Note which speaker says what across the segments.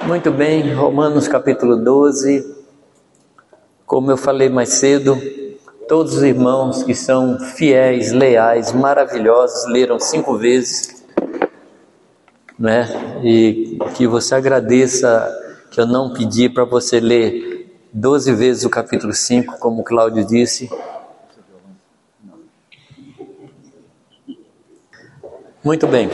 Speaker 1: Muito bem, Romanos capítulo 12, como eu falei mais cedo, todos os irmãos que são fiéis, leais, maravilhosos, leram 5 vezes, né? E que você agradeça que eu não pedi para você ler 12 vezes o capítulo 5, como o Cláudio disse. Muito bem.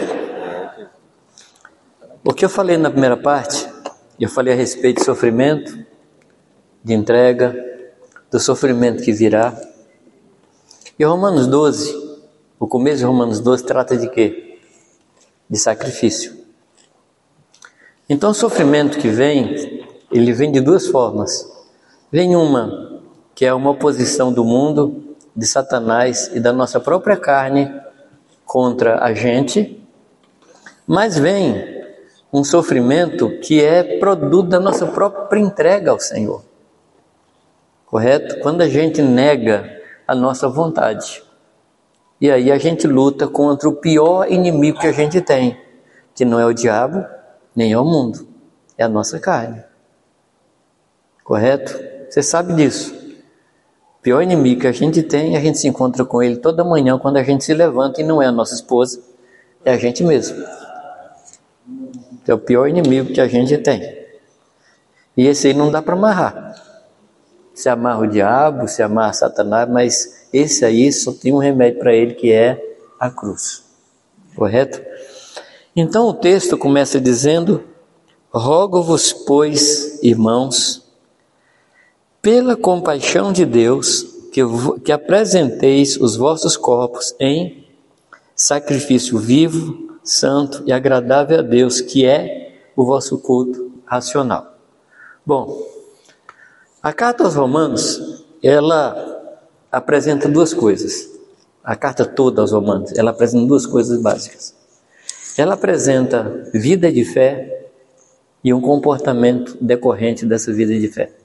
Speaker 1: O que eu falei na primeira parte, eu falei a respeito de sofrimento, de entrega, do sofrimento que virá. E Romanos 12, o começo de Romanos 12 trata de quê? De sacrifício. Então o sofrimento que vem, ele vem de 2 formas. Vem uma, que é uma oposição do mundo, de Satanás e da nossa própria carne contra a gente, mas vem um sofrimento que é produto da nossa própria entrega ao Senhor. Correto? Quando a gente nega a nossa vontade. E aí a gente luta contra o pior inimigo que a gente tem, que não é o diabo, nem é o mundo, é a nossa carne. Correto? Você sabe disso. O pior inimigo que a gente tem, a gente se encontra com ele toda manhã quando a gente se levanta e não é a nossa esposa, é a gente mesmo. É o pior inimigo que a gente tem. E esse aí não dá para amarrar. Se amarra o diabo, se amarra Satanás, mas esse aí só tem um remédio para ele, que é a cruz. Correto? Então o texto começa dizendo: rogo-vos, pois, irmãos, pela compaixão de Deus, que apresenteis os vossos corpos em sacrifício vivo, santo e agradável a Deus, que é o vosso culto racional. Bom, a carta aos Romanos, ela apresenta 2 coisas. A carta toda aos Romanos, ela apresenta 2 coisas básicas. Ela apresenta vida de fé e um comportamento decorrente dessa vida de fé.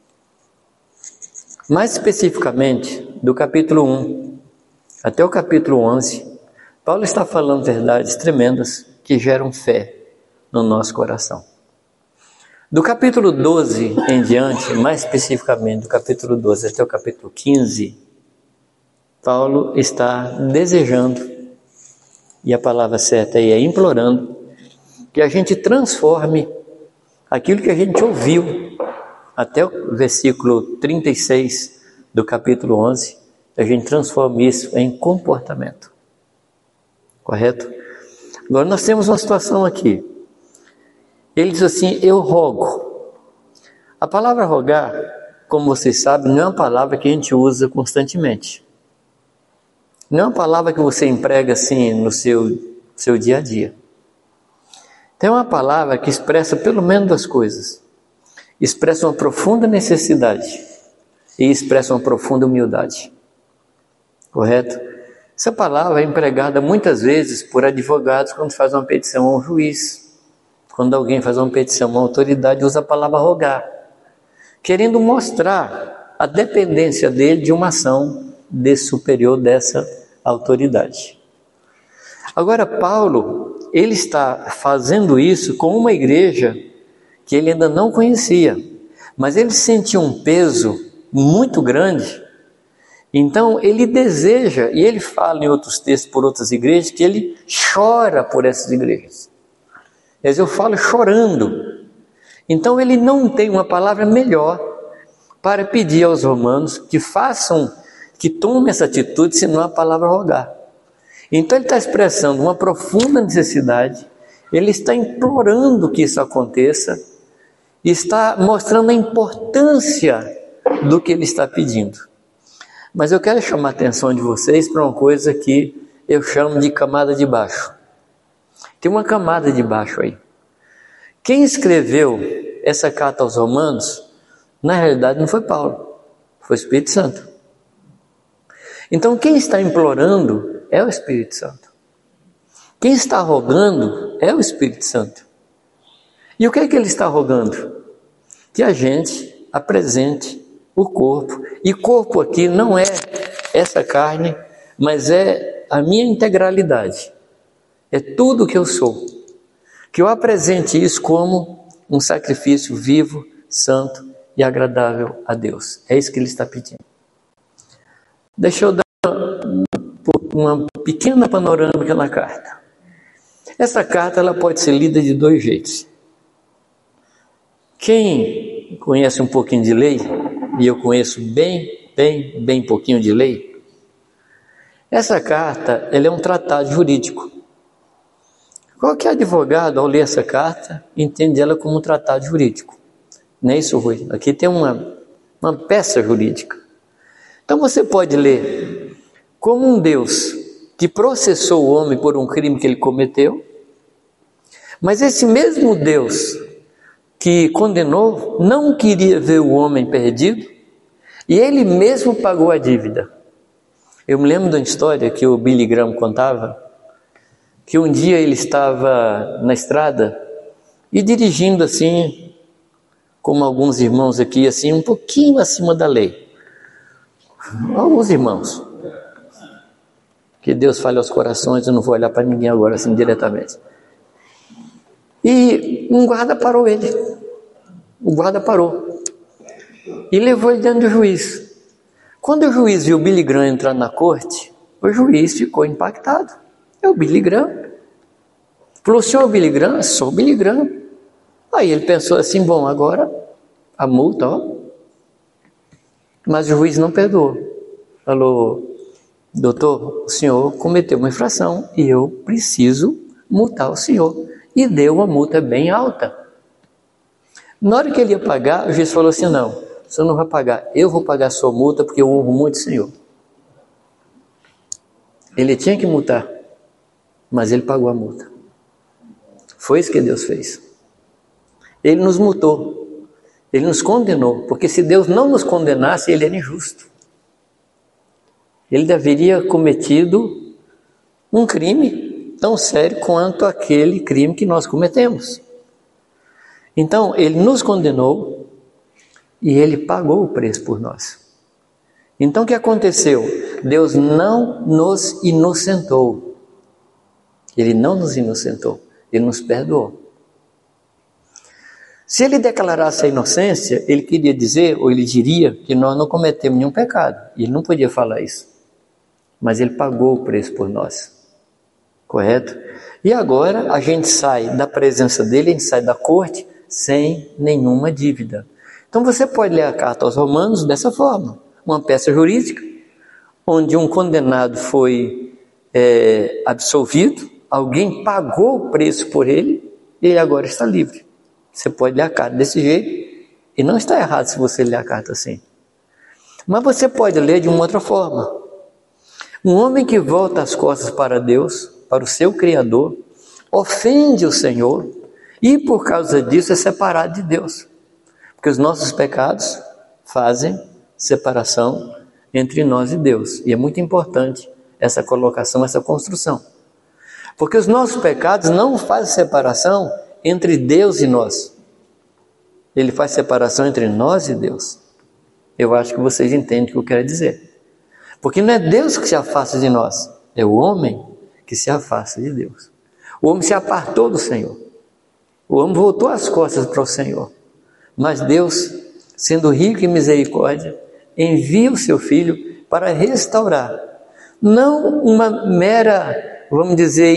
Speaker 1: Mais especificamente, do capítulo 1 até o capítulo 11, Paulo está falando verdades tremendas que geram fé no nosso coração. Do capítulo 12 em diante, mais especificamente do capítulo 12 até o capítulo 15, Paulo está desejando, e a palavra certa aí é implorando, que a gente transforme aquilo que a gente ouviu até o versículo 36 do capítulo 11, a gente transforma isso em comportamento. Correto? Agora nós temos uma situação aqui. Ele diz assim: eu rogo. A palavra rogar, como vocês sabem, não é uma palavra que a gente usa constantemente. Não é uma palavra que você emprega assim no seu dia a dia. Tem uma palavra que expressa pelo menos 2 coisas. Expressa uma profunda necessidade e expressa uma profunda humildade. Correto? Essa palavra é empregada muitas vezes por advogados quando faz uma petição a um juiz. Quando alguém faz uma petição a uma autoridade, usa a palavra rogar, querendo mostrar a dependência dele de uma ação desse superior, dessa autoridade. Agora Paulo, ele está fazendo isso com uma igreja que ele ainda não conhecia, mas ele sentiu um peso muito grande. Então ele deseja, e ele fala em outros textos por outras igrejas, que ele chora por essas igrejas. Mas eu falo chorando. Então ele não tem uma palavra melhor para pedir aos romanos que tomem essa atitude, senão a palavra rogar. Então ele está expressando uma profunda necessidade, ele está implorando que isso aconteça, e está mostrando a importância do que ele está pedindo. Mas eu quero chamar a atenção de vocês para uma coisa que eu chamo de camada de baixo. Tem uma camada de baixo aí. Quem escreveu essa carta aos Romanos, na realidade não foi Paulo, foi o Espírito Santo. Então quem está implorando é o Espírito Santo. Quem está rogando é o Espírito Santo. E o que é que ele está rogando? Que a gente apresente o corpo. E corpo aqui não é essa carne, mas é a minha integralidade. É tudo que eu sou. Que eu apresente isso como um sacrifício vivo, santo e agradável a Deus. É isso que ele está pedindo. Deixa eu dar uma pequena panorâmica na carta. Essa carta ela pode ser lida de dois jeitos. Quem conhece um pouquinho de lei, e eu conheço bem pouquinho de lei, essa carta ela é um tratado jurídico. Qualquer advogado, ao ler essa carta, entende ela como um tratado jurídico. Não é isso, Rui? Aqui tem uma peça jurídica. Então você pode ler como um Deus que processou o homem por um crime que ele cometeu, mas esse mesmo Deus que condenou não queria ver o homem perdido e ele mesmo pagou a dívida. Eu me lembro de uma história que o Billy Graham contava, que um dia ele estava na estrada e dirigindo assim, como alguns irmãos aqui, assim, um pouquinho acima da lei. Alguns irmãos. Que Deus fale aos corações, eu não vou olhar para ninguém agora assim diretamente. E um guarda parou ele. O guarda parou. E levou ele diante do juiz. Quando o juiz viu o Billy Graham entrar na corte, o juiz ficou impactado. É o Billy Graham. Falou, senhor Billy Graham? Sou o Billy Graham. Aí ele pensou assim, bom, agora a multa, ó. Mas o juiz não perdoou. Falou, doutor, o senhor cometeu uma infração e eu preciso multar o senhor. E deu uma multa bem alta. Na hora que ele ia pagar, o juiz falou assim, não, o senhor não vai pagar, eu vou pagar a sua multa porque eu honro muito o senhor. Ele tinha que multar, mas ele pagou a multa. Foi isso que Deus fez. Ele nos multou, ele nos condenou, porque se Deus não nos condenasse, ele era injusto. Ele deveria cometido um crime tão sério quanto aquele crime que nós cometemos. Então, ele nos condenou e ele pagou o preço por nós. Então, o que aconteceu? Deus não nos inocentou. Ele não nos inocentou, ele nos perdoou. Se ele declarasse a inocência, ele queria dizer, ou ele diria, que nós não cometemos nenhum pecado. E ele não podia falar isso. Mas ele pagou o preço por nós. Correto? E agora a gente sai da presença dele, a gente sai da corte sem nenhuma dívida. Então você pode ler a carta aos Romanos dessa forma. Uma peça jurídica, onde um condenado foi absolvido, alguém pagou o preço por ele, e ele agora está livre. Você pode ler a carta desse jeito, e não está errado se você ler a carta assim. Mas você pode ler de uma outra forma. Um homem que volta as costas para Deus, para o seu Criador, ofende o Senhor, e por causa disso é separado de Deus. Porque os nossos pecados fazem separação entre nós e Deus. E é muito importante essa colocação, essa construção. Porque os nossos pecados não fazem separação entre Deus e nós. Ele faz separação entre nós e Deus. Eu acho que vocês entendem o que eu quero dizer. Porque não é Deus que se afasta de nós, é o homem que se afasta de Deus. O homem se apartou do Senhor. O homem voltou as costas para o Senhor. Mas Deus, sendo rico em misericórdia, envia o seu Filho para restaurar. Não uma mera, vamos dizer,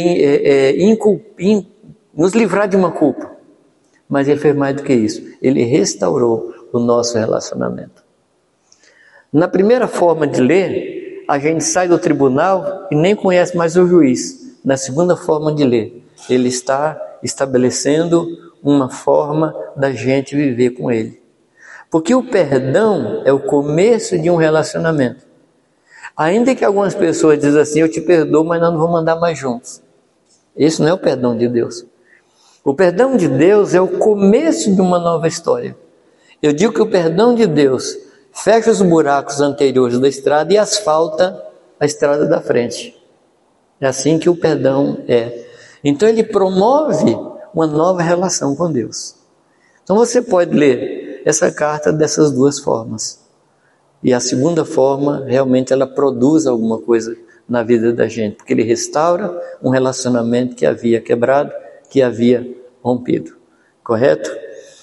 Speaker 1: nos livrar de uma culpa. Mas ele fez mais do que isso. Ele restaurou o nosso relacionamento. Na primeira forma de ler, a gente sai do tribunal e nem conhece mais o juiz. Na segunda forma de ler, ele está estabelecendo uma forma da gente viver com ele. Porque o perdão é o começo de um relacionamento. Ainda que algumas pessoas dizem assim, eu te perdoo, mas nós não vamos andar mais juntos. Esse não é o perdão de Deus. O perdão de Deus é o começo de uma nova história. Eu digo que o perdão de Deus fecha os buracos anteriores da estrada e asfalta a estrada da frente. É assim que o perdão é. Então ele promove uma nova relação com Deus. Então você pode ler essa carta dessas duas formas. E a segunda forma, realmente ela produz alguma coisa na vida da gente, porque ele restaura um relacionamento que havia quebrado, que havia rompido. Correto?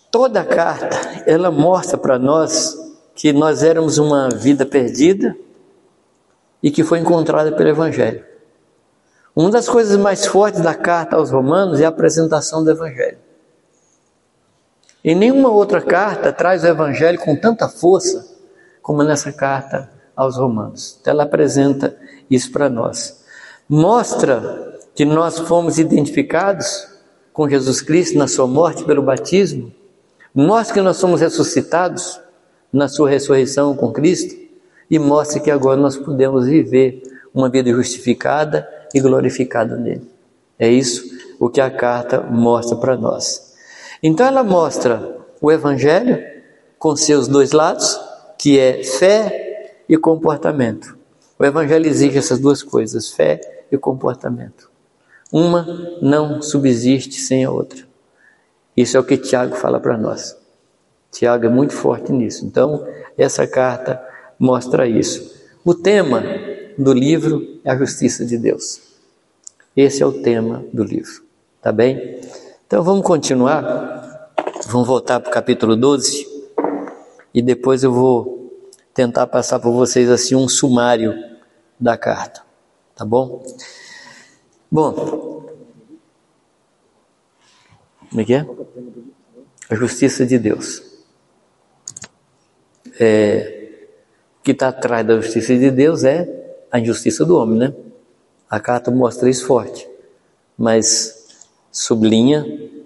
Speaker 1: Toda a carta, ela mostra para nós que nós éramos uma vida perdida e que foi encontrada pelo Evangelho. Uma das coisas mais fortes da carta aos Romanos é a apresentação do Evangelho. E nenhuma outra carta traz o Evangelho com tanta força como nessa carta aos Romanos. Ela apresenta isso para nós. Mostra que nós fomos identificados com Jesus Cristo na sua morte pelo batismo. Mostra que nós somos ressuscitados na sua ressurreição com Cristo. E mostra que agora nós podemos viver uma vida justificada e glorificada nele. É isso o que a carta mostra para nós. Então ela mostra o Evangelho com seus dois lados, que é fé e comportamento. O Evangelho exige essas duas coisas, fé e comportamento. Uma não subsiste sem a outra. Isso é o que Tiago fala para nós. Tiago é muito forte nisso. Então, essa carta mostra isso. O tema do livro é a justiça de Deus. Esse é o tema do livro. Tá bem? Então, vamos continuar. Vamos voltar para o capítulo 12. E depois eu vou tentar passar para vocês assim um sumário da carta. Tá bom? Bom, como é que é? A justiça de Deus. O que está atrás da justiça de Deus é a injustiça do homem, né? A carta mostra isso forte, mas sublinha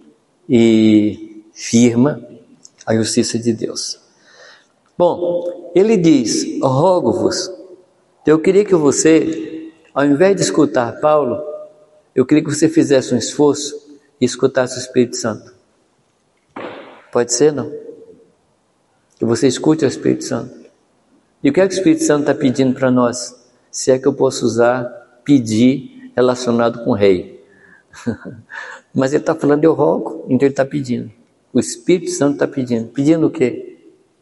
Speaker 1: e firma a justiça de Deus. Bom, ele diz, rogo-vos. Eu queria que você, ao invés de escutar Paulo, eu queria que você fizesse um esforço e escutasse o Espírito Santo. Pode ser, não? Que você escute o Espírito Santo. E o que é que o Espírito Santo está pedindo para nós? Se é que eu posso usar pedir relacionado com o rei. Mas ele está falando eu rogo, então ele está pedindo. O Espírito Santo está pedindo. Pedindo o quê?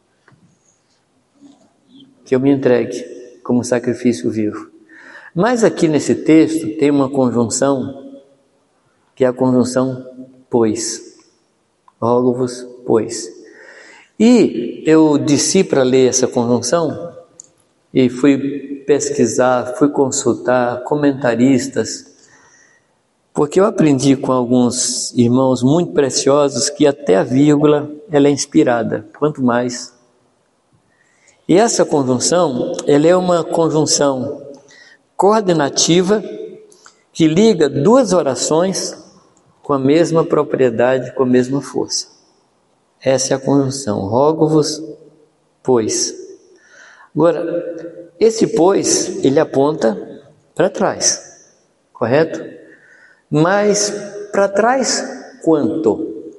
Speaker 1: Que eu me entregue como sacrifício vivo. Mas aqui nesse texto tem uma conjunção, que é a conjunção pois. Rogo-vos, pois. E eu desci para ler essa conjunção e fui pesquisar, fui consultar comentaristas, porque eu aprendi com alguns irmãos muito preciosos que até a vírgula ela é inspirada, quanto mais. E essa conjunção, ela é uma conjunção coordenativa que liga duas orações com a mesma propriedade, com a mesma força. Essa é a conjunção. Rogo-vos, pois. Agora, esse pois, ele aponta para trás, correto? Mas para trás, quanto?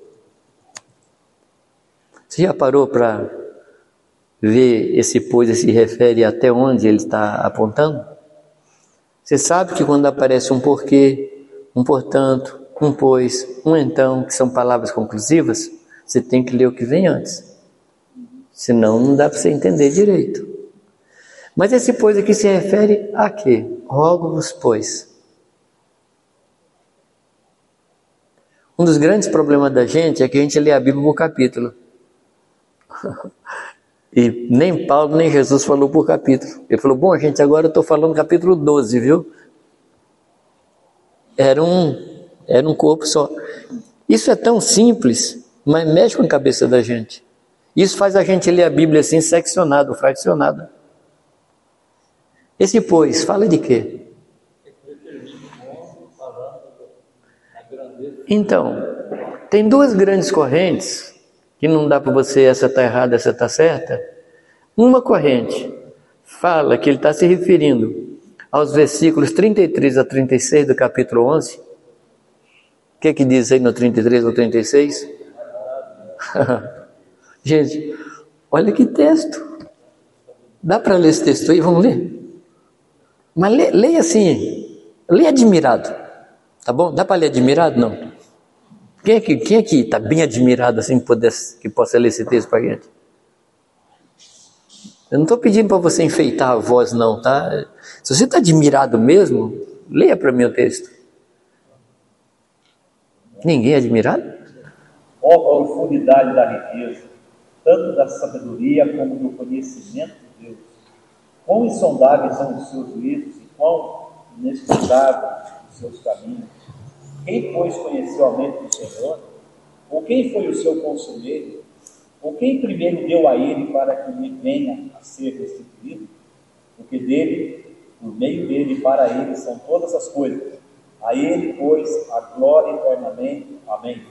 Speaker 1: Você já parou para ver esse pois se refere até onde ele está apontando? Você sabe que quando aparece um porquê, um portanto, um pois, um então, que são palavras conclusivas, você tem que ler o que vem antes. Senão não dá para você entender direito. Mas esse pois aqui se refere a quê? Rogo-vos, pois. Um dos grandes problemas da gente é que a gente lê a Bíblia por capítulo. E nem Paulo, nem Jesus falou por capítulo. Ele falou, bom gente, agora eu estou falando capítulo 12, viu? Era um corpo só. Isso é tão simples, mas mexe com a cabeça da gente. Isso faz a gente ler a Bíblia assim, seccionado, fracionado. Esse pois, fala de quê? Então, tem duas grandes correntes, que não dá para você, essa está errada, essa está certa. Uma corrente fala que ele está se referindo aos versículos 33 a 36 do capítulo 11. O que diz aí no 33 ou 36? Gente, olha que texto. Dá para ler esse texto aí? Vamos ler? Mas leia assim, leia admirado. Tá bom? Dá para ler admirado? Não. Quem aqui está bem admirado assim que possa ler esse texto para a gente? Eu não estou pedindo para você enfeitar a voz não, tá? Se você está admirado mesmo, leia para mim o texto. Ninguém é admirado?
Speaker 2: Ó profundidade da riqueza, tanto da sabedoria como do conhecimento de Deus. Quão insondáveis são os seus juízos e quão inexplicáveis os seus caminhos. Quem, pois, conheceu a mente do Senhor? Ou quem foi o seu conselheiro? Ou quem primeiro deu a ele para que lhe venha a ser restituído? Porque dele, por meio dele e para ele são todas as coisas. A ele, pois, a glória eternamente. Amém.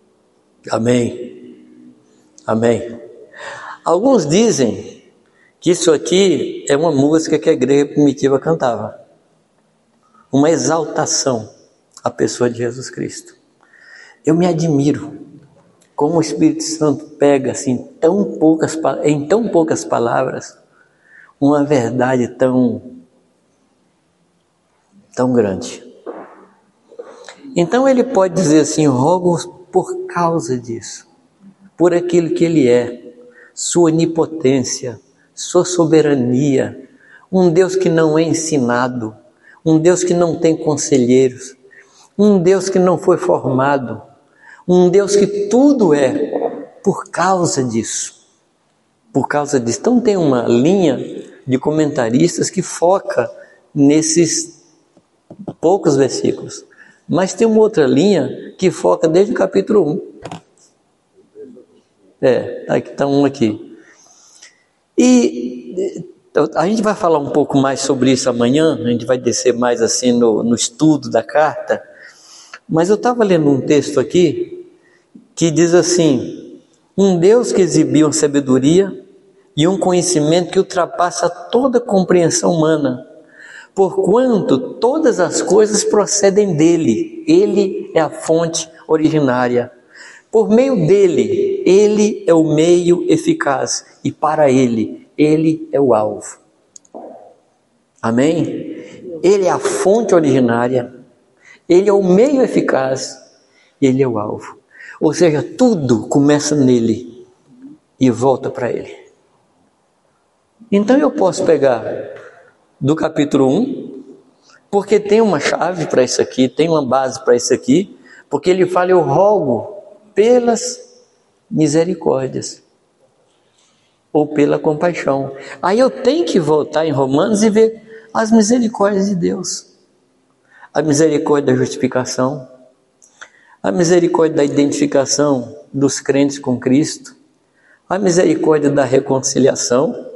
Speaker 1: Amém. Amém. Alguns dizem que isso aqui é uma música que a igreja primitiva cantava. Uma exaltação à pessoa de Jesus Cristo. Eu me admiro como o Espírito Santo pega assim, em tão poucas palavras uma verdade tão grande. Então ele pode dizer assim: rogo por causa disso, por aquilo que ele é, sua onipotência, sua soberania, um Deus que não é ensinado, um Deus que não tem conselheiros, um Deus que não foi formado, um Deus que tudo é por causa disso. Por causa disso. Então tem uma linha de comentaristas que foca nesses poucos versículos. Mas tem uma outra linha que foca desde o capítulo 1. Aqui está um aqui. E a gente vai falar um pouco mais sobre isso amanhã, a gente vai descer mais assim no estudo da carta. Mas eu estava lendo um texto aqui que diz assim: um Deus que exibiu uma sabedoria e um conhecimento que ultrapassa toda compreensão humana, porquanto todas as coisas procedem dele, ele é a fonte originária. Por meio dele, ele é o meio eficaz e para ele é o alvo. Amém? Ele é a fonte originária, ele é o meio eficaz, ele é o alvo. Ou seja, tudo começa nele e volta para ele. Então eu posso pegar do capítulo 1, porque tem uma chave para isso aqui, tem uma base para isso aqui, porque ele fala: eu rogo pelas misericórdias, ou pela compaixão. Aí eu tenho que voltar em Romanos e ver as misericórdias de Deus. A misericórdia da justificação, a misericórdia da identificação dos crentes com Cristo, a misericórdia da reconciliação,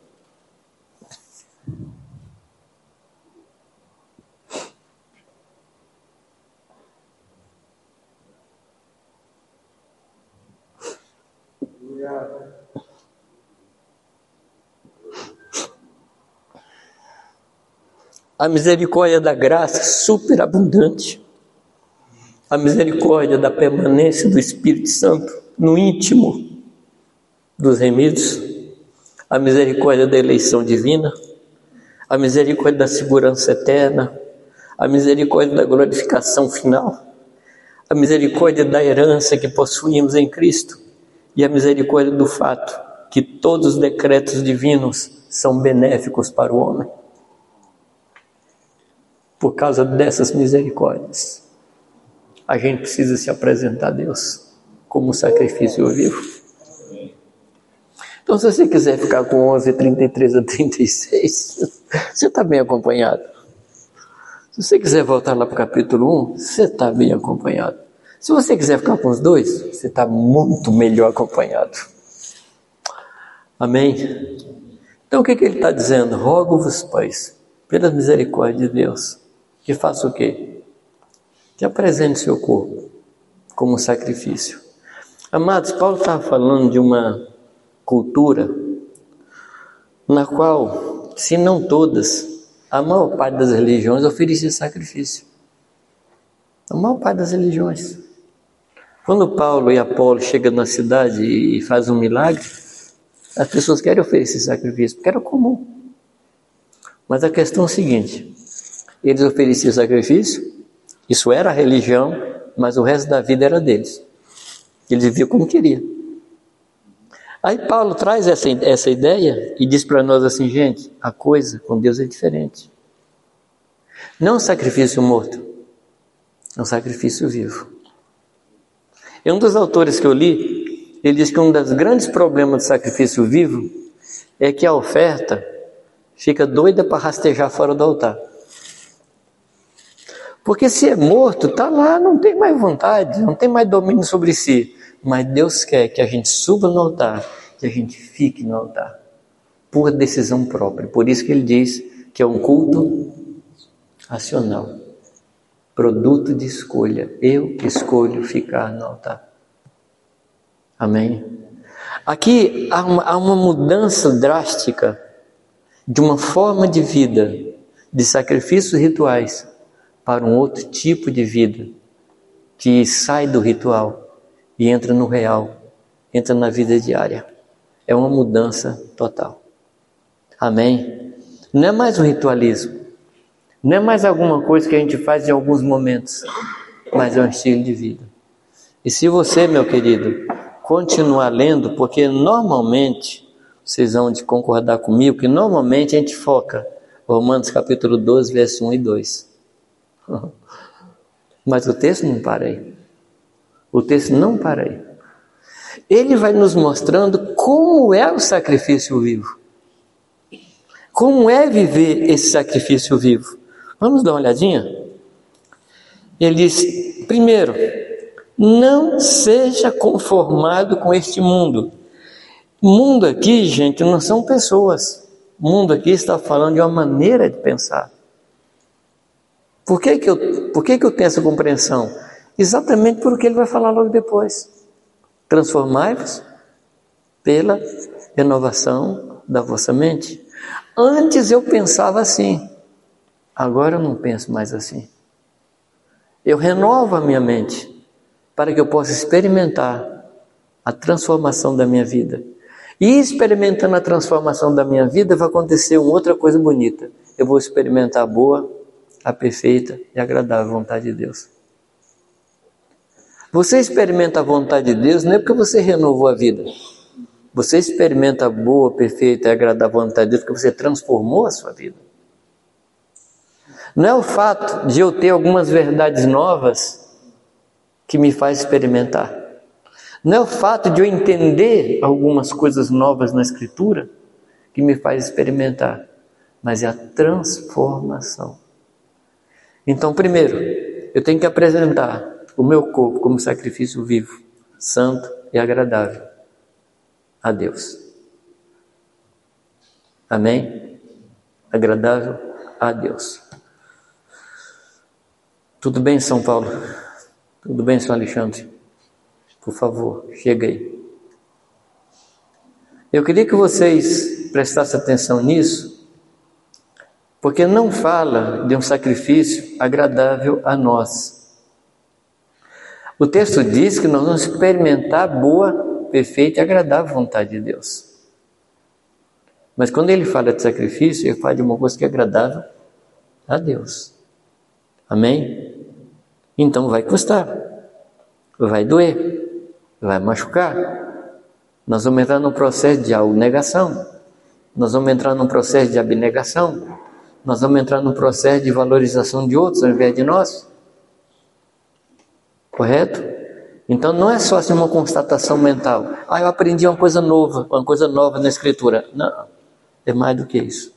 Speaker 1: a misericórdia da graça superabundante, a misericórdia da permanência do Espírito Santo no íntimo dos remidos, a misericórdia da eleição divina, a misericórdia da segurança eterna, a misericórdia da glorificação final, a misericórdia da herança que possuímos em Cristo e a misericórdia do fato que todos os decretos divinos são benéficos para o homem. Por causa dessas misericórdias, a gente precisa se apresentar a Deus como um sacrifício vivo. Então, se você quiser ficar com 11, 33 a 36, você está bem acompanhado. Se você quiser voltar lá para o capítulo 1, você está bem acompanhado. Se você quiser ficar com os dois, você está muito melhor acompanhado. Amém? Então, o que ele está dizendo? Rogo-vos, pois, pela misericórdia de Deus, que faça o quê? Que apresente seu corpo como sacrifício. Amados, Paulo estava falando de uma cultura na qual, se não todas, a maior parte das religiões oferecia sacrifício. A maior parte das religiões. Quando Paulo e Apolo chegam na cidade e fazem um milagre, as pessoas querem oferecer sacrifício, porque era comum. Mas a questão é a seguinte: eles ofereciam sacrifício, isso era a religião, mas o resto da vida era deles. Eles viviam como queriam. Aí Paulo traz essa ideia e diz para nós assim: gente, a coisa com Deus é diferente. Não é um sacrifício morto, é um sacrifício vivo. E um dos autores que eu li, ele diz que um dos grandes problemas do sacrifício vivo é que a oferta fica doida para rastejar fora do altar. Porque se é morto, está lá, não tem mais vontade, não tem mais domínio sobre si. Mas Deus quer que a gente suba no altar, que a gente fique no altar, por decisão própria. Por isso que ele diz que é um culto racional, produto de escolha. Eu escolho ficar no altar. Amém? Aqui há uma mudança drástica de uma forma de vida, de sacrifícios rituais, para um outro tipo de vida, que sai do ritual e entra no real, entra na vida diária. É uma mudança total. Amém? Não é mais um ritualismo, não é mais alguma coisa que a gente faz em alguns momentos, mas é um estilo de vida. E se você, meu querido, continuar lendo, porque normalmente, vocês vão de concordar comigo, que normalmente a gente foca Romanos capítulo 12, verso 1 e 2. Mas o texto não para aí. O texto não para aí. Ele vai nos mostrando como é o sacrifício vivo. Como é viver esse sacrifício vivo. Vamos dar uma olhadinha? Ele diz, primeiro, não seja conformado com este mundo. Mundo aqui, gente, não são pessoas. Mundo aqui está falando de uma maneira de pensar. Por que eu tenho essa compreensão? Exatamente por o que ele vai falar logo depois. Transformai-vos pela renovação da vossa mente. Antes eu pensava assim, agora eu não penso mais assim. Eu renovo a minha mente para que eu possa experimentar a transformação da minha vida. E experimentando a transformação da minha vida vai acontecer uma outra coisa bonita. Eu vou experimentar a boa, a perfeita e agradável vontade de Deus. Você experimenta a vontade de Deus não é porque você renovou a vida. Você experimenta a boa, perfeita e agradável vontade de Deus porque você transformou a sua vida. Não é o fato de eu ter algumas verdades novas que me faz experimentar. Não é o fato de eu entender algumas coisas novas na Escritura que me faz experimentar. Mas é a transformação. Então, primeiro, eu tenho que apresentar o meu corpo como sacrifício vivo, santo e agradável a Deus. Amém? Agradável a Deus. Tudo bem, São Paulo? Tudo bem, São Alexandre? Por favor, chega aí. Eu queria que vocês prestassem atenção nisso, porque não fala de um sacrifício agradável a nós. O texto diz que nós vamos experimentar a boa, perfeita e agradável vontade de Deus. Mas quando ele fala de sacrifício, ele fala de uma coisa que é agradável a Deus. Amém? Então vai custar, vai doer, vai machucar. Nós vamos entrar num processo de negação, nós vamos entrar num processo de abnegação, nós vamos entrar num processo de valorização de outros ao invés de nós. Correto? Então não é só assim uma constatação mental. Eu aprendi uma coisa nova na Escritura. Não, é mais do que isso.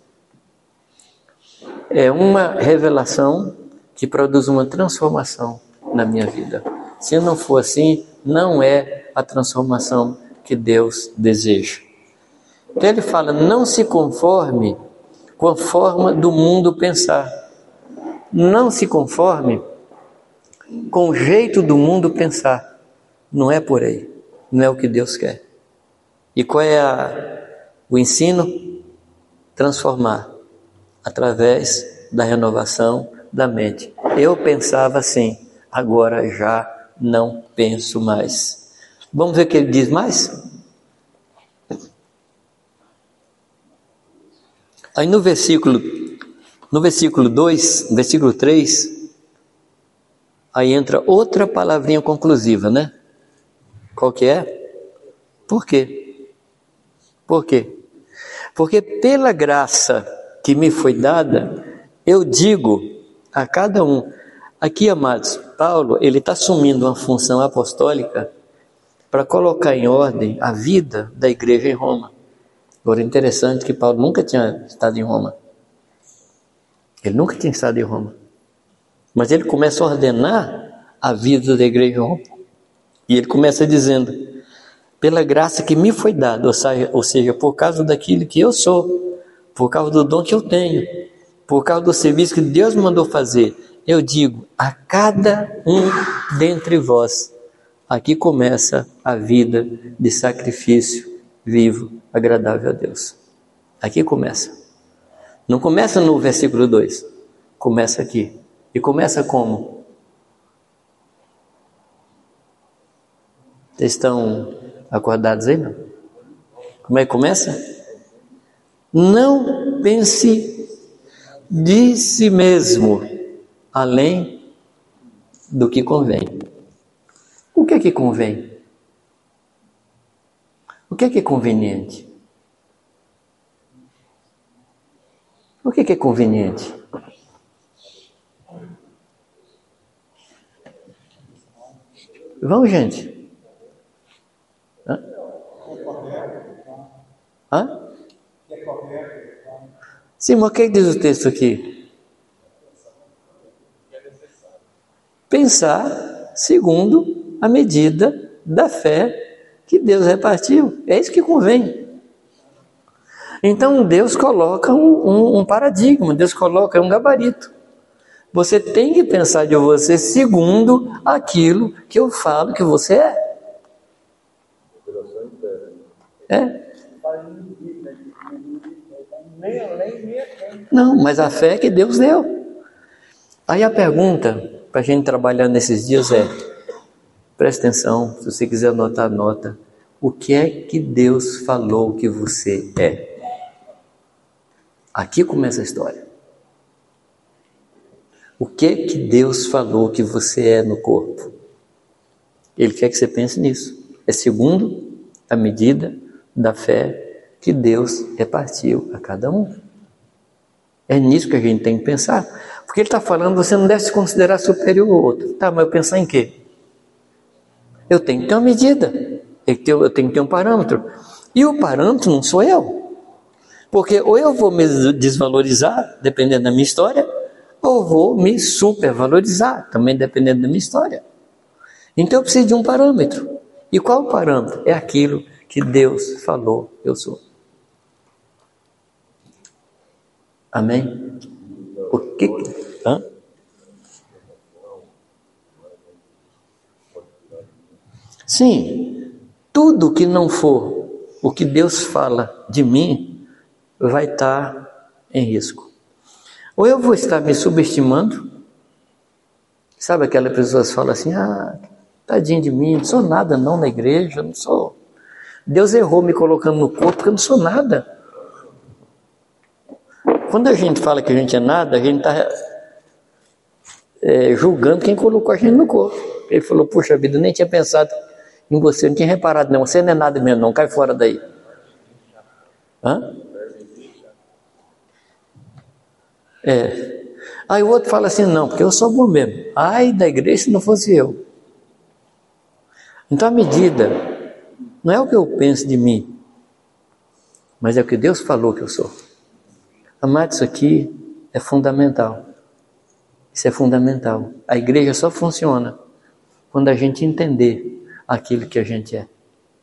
Speaker 1: É uma revelação que produz uma transformação na minha vida. Se não for assim, não é a transformação que Deus deseja. Então ele fala, não se conforme com a forma do mundo pensar. Não se conforme com o jeito do mundo pensar. Não é por aí. Não é o que Deus quer. E qual é o ensino? Transformar através da renovação da mente. Eu pensava assim, agora já não penso mais. Vamos ver o que ele diz mais? Aí no versículo 2, versículo 3, aí entra outra palavrinha conclusiva, né? Qual que é? Por quê? Por quê? Porque pela graça que me foi dada, eu digo a cada um. Aqui, amados, Paulo, ele está assumindo uma função apostólica para colocar em ordem a vida da igreja em Roma. Agora, interessante que Paulo nunca tinha estado em Roma. Ele nunca tinha estado em Roma. Mas ele começa a ordenar a vida da igreja em Roma. E ele começa dizendo: pela graça que me foi dada, ou seja, por causa daquilo que eu sou, por causa do dom que eu tenho, por causa do serviço que Deus me mandou fazer, eu digo a cada um dentre vós, aqui começa a vida de sacrifício vivo, agradável a Deus. Aqui começa. Não começa no versículo 2, começa aqui. E começa como? Vocês estão acordados aí, não? Como é que começa? Não pense de si mesmo além do que convém. O que é que convém? O que é conveniente? O que é conveniente? Vamos, gente. Hã? Sim, mas o que diz o texto aqui? Pensar segundo a medida da fé que Deus repartiu. É isso que convém. Então Deus coloca um paradigma, Deus coloca um gabarito. Você tem que pensar de você segundo aquilo que eu falo que você é. É? Não, mas a fé que Deus deu. Aí a pergunta para a gente trabalhar nesses dias é: presta atenção, se você quiser anotar, anota. O que é que Deus falou que você é? Aqui começa a história. O que é que Deus falou que você é no corpo? Ele quer que você pense nisso. É segundo a medida da fé que Deus repartiu a cada um. É nisso que a gente tem que pensar. Porque ele está falando, você não deve se considerar superior ao outro. Tá, mas eu pensar em quê? Eu tenho que ter uma medida. Eu tenho que ter um parâmetro. E o parâmetro não sou eu. Porque ou eu vou me desvalorizar, dependendo da minha história, ou vou me supervalorizar, também dependendo da minha história. Então eu preciso de um parâmetro. E qual o parâmetro? É aquilo que Deus falou eu sou. Amém? O que? Hã? Sim, tudo que não for o que Deus fala de mim vai estar em risco. Ou eu vou estar me subestimando. Sabe aquelas pessoas que falam assim: tadinho de mim, não sou nada não na igreja, não sou. Deus errou me colocando no corpo porque eu não sou nada. Quando a gente fala que a gente é nada, a gente está julgando quem colocou a gente no corpo. Ele falou: puxa vida, eu nem tinha pensado em você, não tinha reparado não, você não é nada mesmo não, cai fora daí. Hã? Aí o outro fala assim: não, porque eu sou bom mesmo. Ai da igreja se não fosse eu. Então a medida não é o que eu penso de mim, mas é o que Deus falou que eu sou. Amado, isso aqui é fundamental. Isso é fundamental. A igreja só funciona quando a gente entender aquilo que a gente é.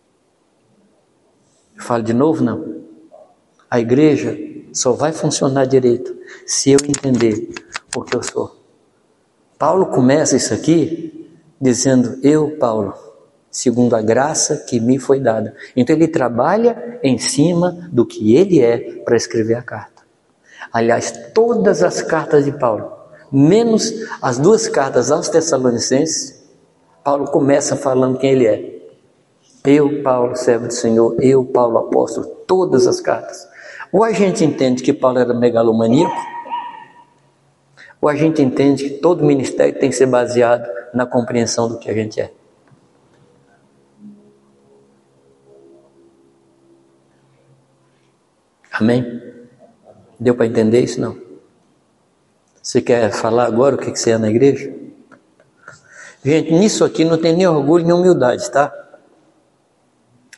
Speaker 1: Eu falo de novo, não. A igreja só vai funcionar direito se eu entender o que eu sou. Paulo começa isso aqui dizendo: eu, Paulo, segundo a graça que me foi dada. Então ele trabalha em cima do que ele é para escrever a carta. Aliás, todas as cartas de Paulo, menos as 2 cartas aos Tessalonicenses, Paulo começa falando quem ele é. Eu, Paulo, servo do Senhor, eu, Paulo, apóstolo, todas as cartas. Ou a gente entende que Paulo era megalomaníaco, ou a gente entende que todo ministério tem que ser baseado na compreensão do que a gente é. Amém? Deu para entender isso? Não? Você quer falar agora o que você é na igreja? Gente, nisso aqui não tem nem orgulho nem humildade, tá?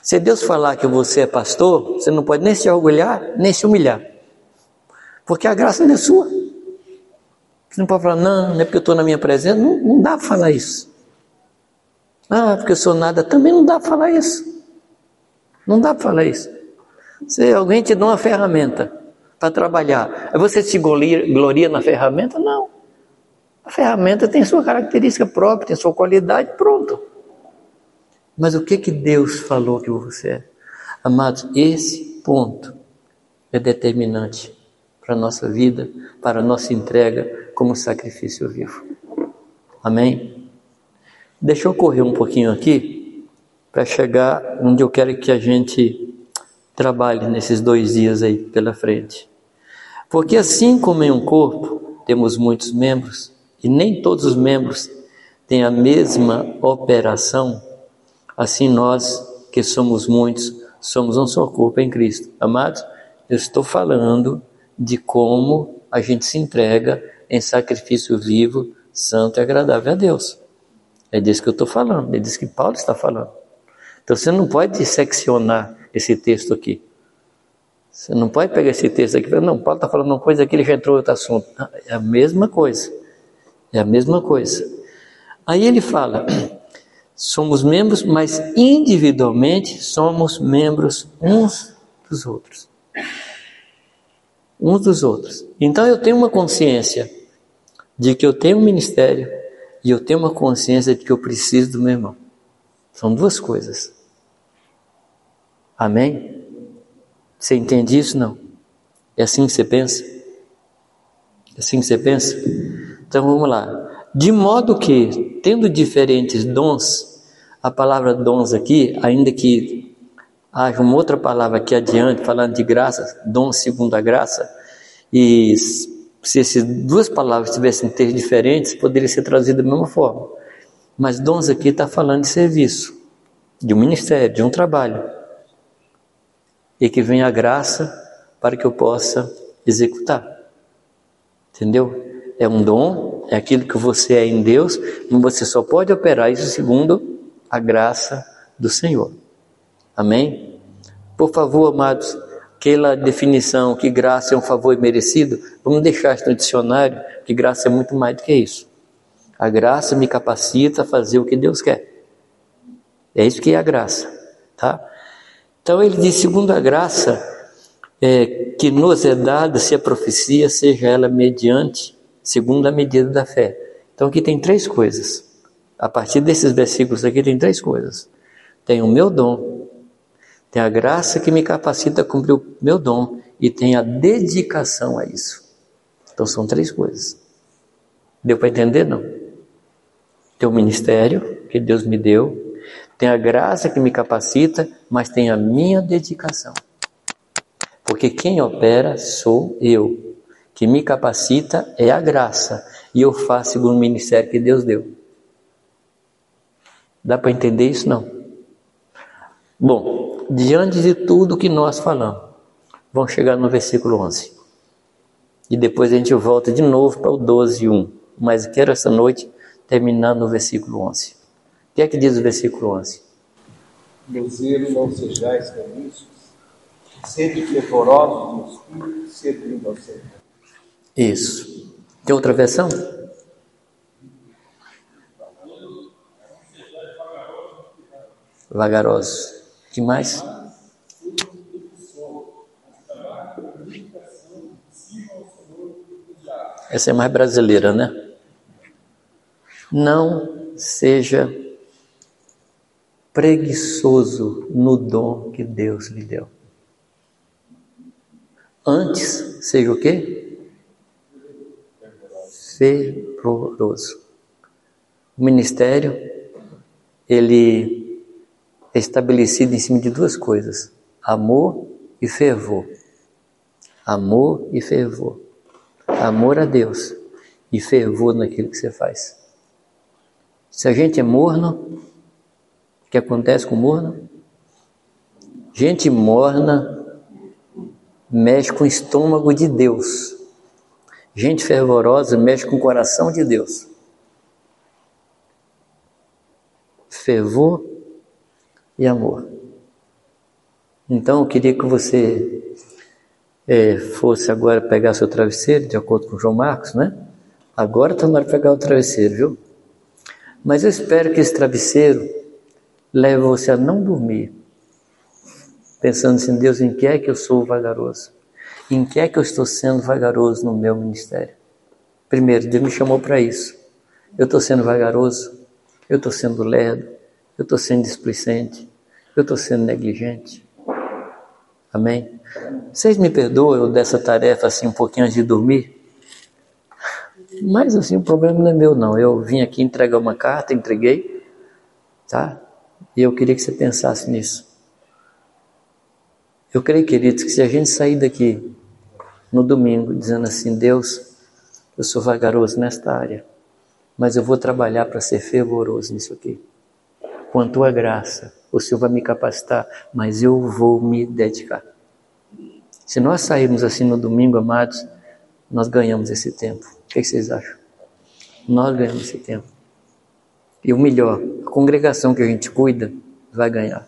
Speaker 1: Se Deus falar que você é pastor, você não pode nem se orgulhar, nem se humilhar. Porque a graça não é sua. Você não pode falar, não é porque eu estou na minha presença. Não dá para falar isso. Ah, porque eu sou nada. Também não dá para falar isso. Não dá para falar isso. Se alguém te dá uma ferramenta para trabalhar, aí você se gloria na ferramenta? Não. A ferramenta tem sua característica própria, tem sua qualidade, pronto. Mas o que Deus falou que você é? Amados, esse ponto é determinante para a nossa vida, para a nossa entrega como sacrifício vivo. Amém? Deixa eu correr um pouquinho aqui para chegar onde eu quero que a gente trabalhe nesses 2 dias aí pela frente. Porque assim como em um corpo temos muitos membros, e nem todos os membros têm a mesma operação, assim nós, que somos muitos, somos um só corpo em Cristo. Amados, eu estou falando de como a gente se entrega em sacrifício vivo, santo e agradável a Deus. É disso que eu estou falando, é disso que Paulo está falando. Então você não pode disseccionar esse texto aqui. Você não pode pegar esse texto aqui e falar, não, Paulo está falando uma coisa aqui, ele já entrou em outro assunto. É a mesma coisa. É a mesma coisa. Aí ele fala, somos membros, mas individualmente somos membros uns dos outros. Uns dos outros. Então eu tenho uma consciência de que eu tenho um ministério e eu tenho uma consciência de que eu preciso do meu irmão. São 2 coisas. Amém? Você entende isso? Não? É assim que você pensa? É assim que você pensa? Então vamos lá. De modo que, tendo diferentes dons, a palavra dons aqui, ainda que haja uma outra palavra aqui adiante, falando de graça, dons segundo a graça, e se essas 2 palavras tivessem textos diferentes, poderia ser traduzido da mesma forma. Mas dons aqui está falando de serviço, de um ministério, de um trabalho. E que venha a graça para que eu possa executar. Entendeu? É um dom, é aquilo que você é em Deus, e você só pode operar isso segundo a graça do Senhor. Amém? Por favor, amados, aquela definição que graça é um favor merecido, vamos deixar isso no dicionário, que graça é muito mais do que isso. A graça me capacita a fazer o que Deus quer. É isso que é a graça, tá? Então ele diz, segundo a graça que nos é dada, se a profecia, seja ela mediante, segundo a medida da fé. Então aqui tem 3 coisas. A partir desses versículos aqui tem 3 coisas. Tem o meu dom, tem a graça que me capacita a cumprir o meu dom e tem a dedicação a isso. Então são 3 coisas. Deu para entender, não? Tem o ministério que Deus me deu, tem a graça que me capacita, mas tem a minha dedicação. Porque quem opera sou eu. Que me capacita é a graça. E eu faço segundo o ministério que Deus deu. Dá para entender isso? Não. Bom, diante de tudo que nós falamos, vamos chegar no versículo 11. E depois a gente volta de novo para o 12:1. Mas quero essa noite terminar no versículo 11. O que é que diz o versículo 11?
Speaker 2: No zelo não sejais promíscuos, sede fervorosos no espírito, sede inocentes.
Speaker 1: Isso. Tem outra versão? Vagarosos. Que mais? Essa é mais brasileira, né? Não seja preguiçoso no dom que Deus lhe deu. Antes, seja o quê? Fervoroso. O ministério, ele é estabelecido em cima de 2 coisas: amor e fervor. Amor e fervor. Amor a Deus e fervor naquilo que você faz. Se a gente é morno, o que acontece com morno? Gente morna mexe com o estômago de Deus. Gente fervorosa mexe com o coração de Deus. Fervor e amor. Então eu queria que você fosse agora pegar seu travesseiro, de acordo com o João Marcos, né? Agora está na hora de pegar o travesseiro, viu? Mas eu espero que esse travesseiro leve você a não dormir, pensando assim, Deus, em que é que eu sou vagaroso? Em que é que eu estou sendo vagaroso no meu ministério? Primeiro, Deus me chamou para isso. Eu estou sendo vagaroso, eu estou sendo lerdo, eu estou sendo displicente, eu estou sendo negligente. Amém? Vocês me perdoam dessa tarefa assim um pouquinho antes de dormir? Mas assim, o problema não é meu não. Eu vim aqui entregar uma carta, entreguei, tá? E eu queria que você pensasse nisso. Eu creio, queridos, que se a gente sair daqui no domingo dizendo assim, Deus, eu sou vagaroso nesta área, mas eu vou trabalhar para ser fervoroso nisso aqui. Com a tua graça, o Senhor vai me capacitar, mas eu vou me dedicar. Se nós sairmos assim no domingo, amados, nós ganhamos esse tempo. O que vocês acham? Nós ganhamos esse tempo. E o melhor, a congregação que a gente cuida vai ganhar.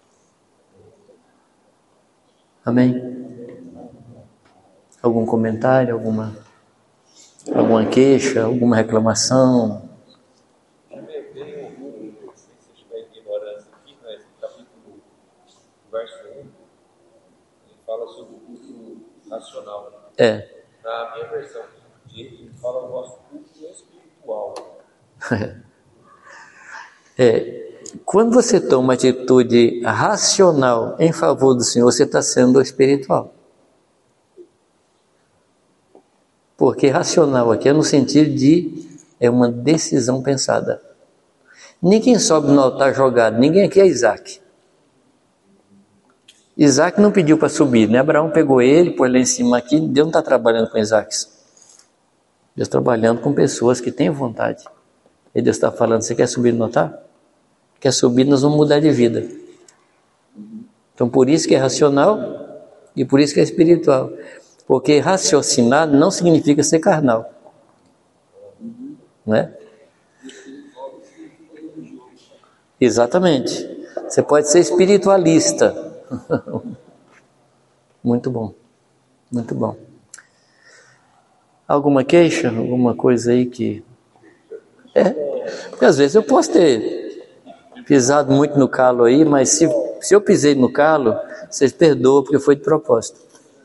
Speaker 1: Amém? Algum comentário, alguma queixa, alguma reclamação?
Speaker 3: Tem um, se você tiver ignorância aqui, mas no capítulo, verso 1, ele fala sobre o culto racional. Na minha versão, ele fala o nosso culto espiritual.
Speaker 1: Quando você toma uma atitude racional em favor do Senhor, você está sendo espiritual. Porque racional aqui é no sentido de uma decisão pensada. Ninguém sobe no altar jogado, ninguém aqui é Isaac. Isaac não pediu para subir, né? Abraão pegou ele, pôs lá em cima aqui. Deus não está trabalhando com Isaac. Deus está trabalhando com pessoas que têm vontade. E Deus está falando, você quer subir no altar? Quer subir, nós vamos mudar de vida. Então por isso que é racional e por isso que é espiritual. Porque raciocinar não significa ser carnal. Não é? Exatamente. Você pode ser espiritualista. Muito bom. Muito bom. Alguma queixa? Alguma coisa aí que... Porque às vezes eu posso ter pisado muito no calo aí, mas se eu pisei no calo, vocês perdoam porque foi de propósito.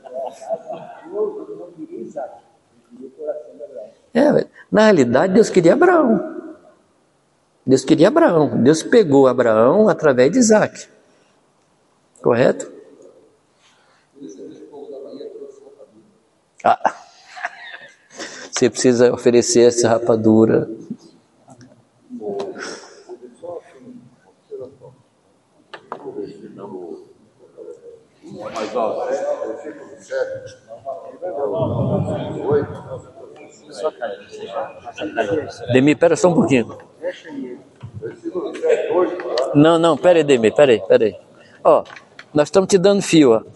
Speaker 1: Na realidade, Deus queria Abraão. Deus queria Abraão. Deus pegou Abraão através de Isaac. Correto? Você precisa oferecer essa rapadura.
Speaker 4: Mais alto, versículo 7. 8.
Speaker 1: Demi, pera só um pouquinho. Não, pera aí, Demi, pera aí. Ó, nós estamos te dando fio, ó.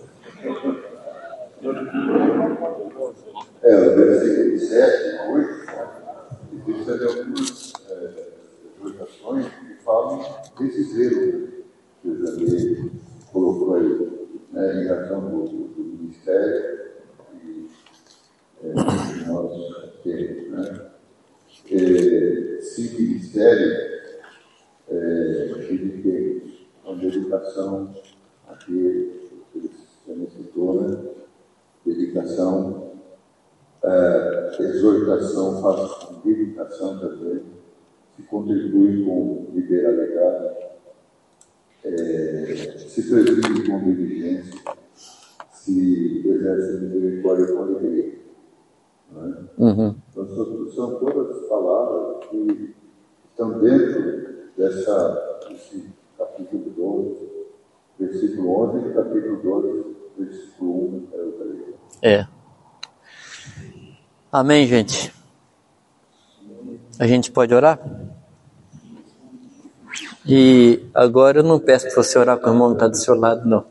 Speaker 4: O versículo 7, 8, existe algumas exortações que falam desse zelo que o Janeiro colocou aí, né, em relação do ministério que nós temos, né? Se ministério ele tem uma dedicação aqui, você me citou, né? Dedicação, exortação faz com dedicação também, se contribui com liberalidade, se preside com diligência, se exerce misericórdia com alegria. Né? Uhum. Então, são todas palavras que estão dentro desse capítulo 12, versículo 11 e capítulo 12, versículo 1, eu falei.
Speaker 1: Amém, gente? A gente pode orar? E agora eu não peço para você orar com o irmão que está do seu lado, não.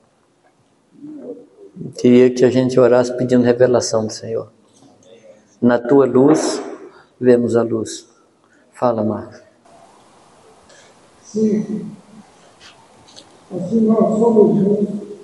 Speaker 1: Queria que a gente orasse pedindo revelação do Senhor. Na tua luz, vemos a luz. Fala, Marcos.
Speaker 5: Sim. Assim nós somos juntos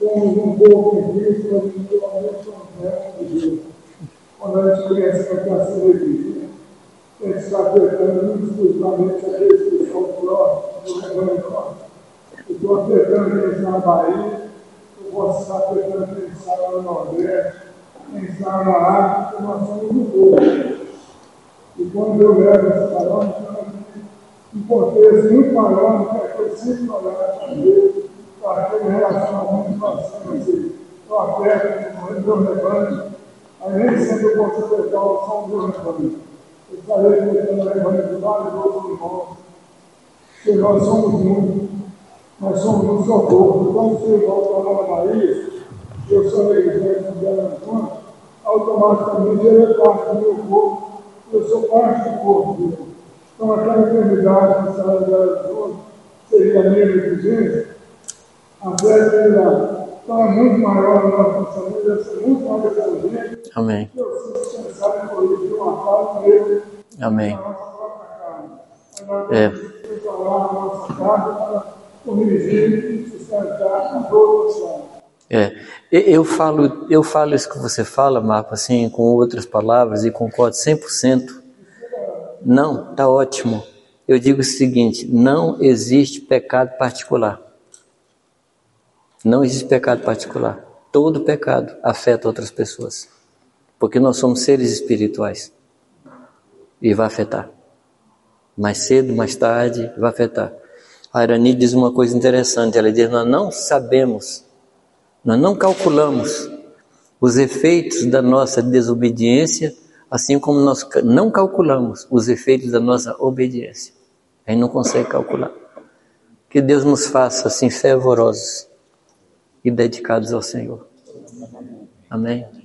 Speaker 5: somos um pouco em Cristo, mas individualmente somos netos de Deus. Quando a gente conhece a canção de Cristo, a gente está afetando exclusivamente aqueles que são próximos do rebanho nosso. Eu estou afetando quem está na Bahia, eu posso estar afetando quem está lá no Nordeste, quem está na África, nós somos um povo. E quando eu levo essa palavra, um contexto muito maior do que eu sempre olhava para Deus, para aquele relacionamento que nós temos assim, eu afeto no meu rebanho, aí nem sempre eu posso afetar o som do meu rebanho. Eu estarei afetando o rebanho de vários outros irmãos, porque nós somos muitos, nós somos um só corpo. Quando você volta lá na Bahia, eu sou da igreja de Belo Antônio, automaticamente ele é parte do meu corpo, eu sou parte do corpo dele. Então, aquela enfermidade que está na Belo Antônio seria a minha negligência, a fé então é muito maior na nossa família, deve ser muito mais inteligente.
Speaker 1: Amém.
Speaker 5: Eu sou descansado em corrigir uma falta nele.
Speaker 1: Amém.
Speaker 5: Na nossa própria carne. Mas nós temos que preparar a nossa carne para corrigir e sustentar a todos.
Speaker 1: Eu falo isso que você fala, Marco, assim, com outras palavras, e concordo 100%. Não, está ótimo. Eu digo o seguinte: não existe pecado particular. Não existe pecado particular. Todo pecado afeta outras pessoas. Porque nós somos seres espirituais. E vai afetar. Mais cedo, mais tarde, vai afetar. A Irani diz uma coisa interessante. Ela diz: nós não sabemos, nós não calculamos os efeitos da nossa desobediência, assim como nós não calculamos os efeitos da nossa obediência. A gente não consegue calcular. Que Deus nos faça assim fervorosos e dedicados ao Senhor. Amém?